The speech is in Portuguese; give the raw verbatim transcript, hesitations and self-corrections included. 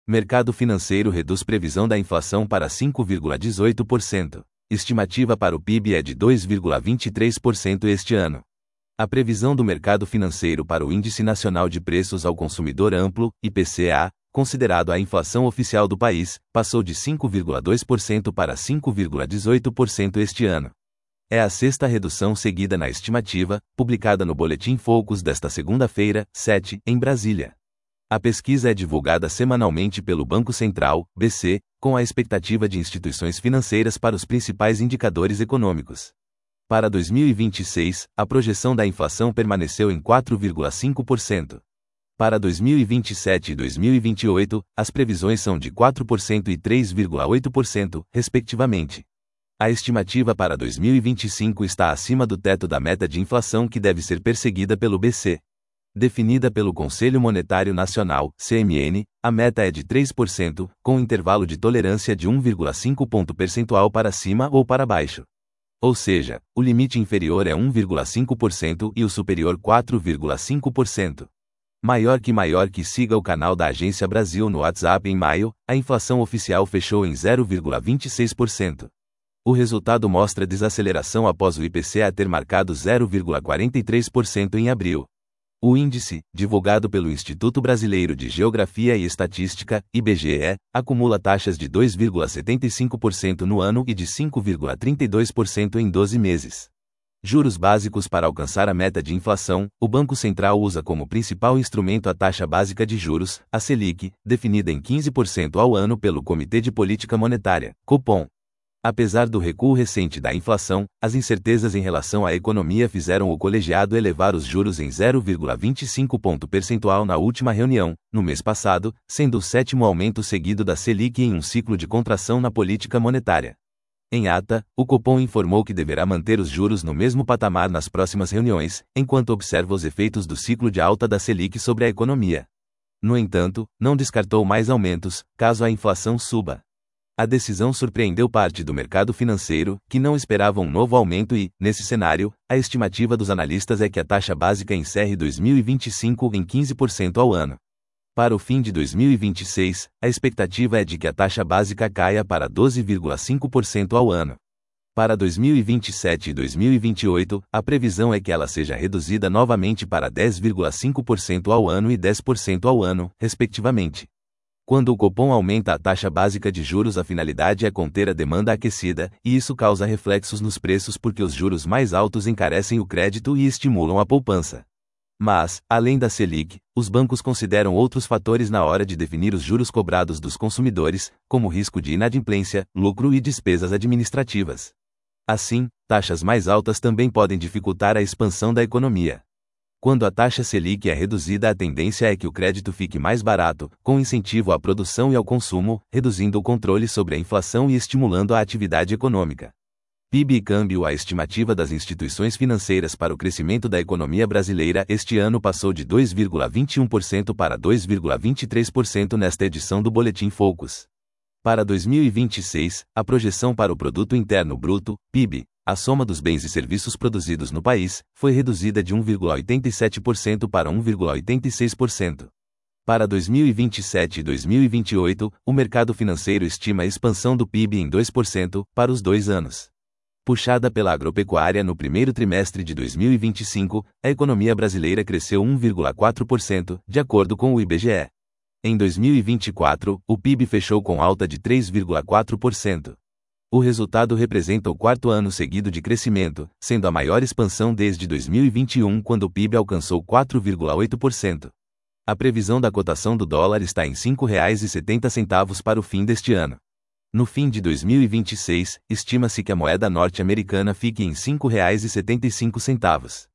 Mercado financeiro reduz previsão da inflação para cinco vírgula dezoito por cento. Estimativa para o P I B é de dois vírgula vinte e três por cento este ano. A previsão do mercado financeiro para o Índice Nacional de Preços ao Consumidor Amplo, I P C A, considerado a inflação oficial do país, passou de cinco vírgula dois por cento para cinco vírgula dezoito por cento este ano. É a sexta redução seguida na estimativa, publicada no Boletim Focus desta segunda-feira, sete, em Brasília. A pesquisa é divulgada semanalmente pelo Banco Central, B C, com a expectativa de instituições financeiras para os principais indicadores econômicos. Para dois mil e vinte e seis, a projeção da inflação permaneceu em quatro vírgula cinco por cento. Para dois mil e vinte e sete e dois mil e vinte e oito, as previsões são de quatro por cento e três vírgula oito por cento, respectivamente. A estimativa para dois mil e vinte e cinco está acima do teto da meta de inflação que deve ser perseguida pelo B C. Definida pelo Conselho Monetário Nacional, C M N, a meta é de três por cento, com um intervalo de tolerância de um vírgula cinco ponto percentual para cima ou para baixo. Ou seja, o limite inferior é um vírgula cinco por cento e o superior quatro vírgula cinco por cento. Maior que maior que siga o canal da Agência Brasil no WhatsApp em maio, a inflação oficial fechou em zero vírgula vinte e seis por cento. O resultado mostra desaceleração após o I P C A ter marcado zero vírgula quarenta e três por cento em abril. O índice, divulgado pelo Instituto Brasileiro de Geografia e Estatística, I B G E, acumula taxas de dois vírgula setenta e cinco por cento no ano e de cinco vírgula trinta e dois por cento em doze meses. Juros básicos para alcançar a meta de inflação, o Banco Central usa como principal instrumento a taxa básica de juros, a Selic, definida em quinze por cento ao ano pelo Comitê de Política Monetária, Copom. Apesar do recuo recente da inflação, as incertezas em relação à economia fizeram o colegiado elevar os juros em zero vírgula vinte e cinco ponto percentual na última reunião, no mês passado, sendo o sétimo aumento seguido da Selic em um ciclo de contração na política monetária. Em ata, o Copom informou que deverá manter os juros no mesmo patamar nas próximas reuniões, enquanto observa os efeitos do ciclo de alta da Selic sobre a economia. No entanto, não descartou mais aumentos, caso a inflação suba. A decisão surpreendeu parte do mercado financeiro, que não esperava um novo aumento e, nesse cenário, a estimativa dos analistas é que a taxa básica encerre dois mil e vinte e cinco em quinze por cento ao ano. Para o fim de dois mil e vinte e seis, a expectativa é de que a taxa básica caia para doze vírgula cinco por cento ao ano. Para dois mil e vinte e sete e dois mil e vinte e oito, a previsão é que ela seja reduzida novamente para dez vírgula cinco por cento ao ano e dez por cento ao ano, respectivamente. Quando o Copom aumenta a taxa básica de juros, a finalidade é conter a demanda aquecida, e isso causa reflexos nos preços porque os juros mais altos encarecem o crédito e estimulam a poupança. Mas, além da Selic, os bancos consideram outros fatores na hora de definir os juros cobrados dos consumidores, como risco de inadimplência, lucro e despesas administrativas. Assim, taxas mais altas também podem dificultar a expansão da economia. Quando a taxa Selic é reduzida, a tendência é que o crédito fique mais barato, com incentivo à produção e ao consumo, reduzindo o controle sobre a inflação e estimulando a atividade econômica. P I B e câmbio. A estimativa das instituições financeiras para o crescimento da economia brasileira este ano passou de dois vírgula vinte e um por cento para dois vírgula vinte e três por cento nesta edição do Boletim Focus. Para dois mil e vinte e seis, a projeção para o Produto Interno Bruto, P I B, a soma dos bens e serviços produzidos no país, foi reduzida de um vírgula oitenta e sete por cento para um vírgula oitenta e seis por cento. Para dois mil e vinte e sete e dois mil e vinte e oito, o mercado financeiro estima a expansão do P I B em dois por cento, para os dois anos. Puxada pela agropecuária no primeiro trimestre de dois mil e vinte e cinco, a economia brasileira cresceu um vírgula quatro por cento, de acordo com o I B G E. Em dois mil e vinte e quatro, o P I B fechou com alta de três vírgula quatro por cento. O resultado representa o quarto ano seguido de crescimento, sendo a maior expansão desde dois mil e vinte e um, quando o P I B alcançou quatro vírgula oito por cento. A previsão da cotação do dólar está em cinco reais e setenta centavos para o fim deste ano. No fim de dois mil e vinte e seis, estima-se que a moeda norte-americana fique em cinco reais e setenta e cinco centavos.